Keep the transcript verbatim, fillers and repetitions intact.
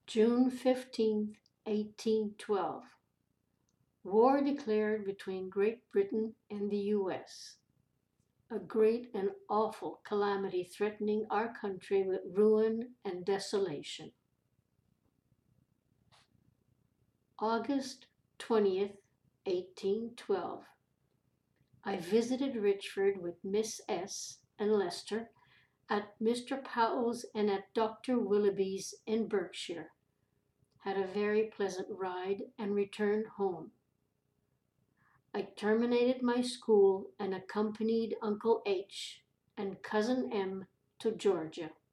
June fifteenth, eighteen twelve. War declared between Great Britain and the U S. A great and awful calamity threatening our country with ruin and desolation. August twentieth, eighteen twelve. I visited Richford with Miss S. and Lester at Mister Powell's and at Doctor Willoughby's in Berkshire. Had a very pleasant ride and returned home. I terminated my school and accompanied Uncle H. and Cousin M. to Georgia.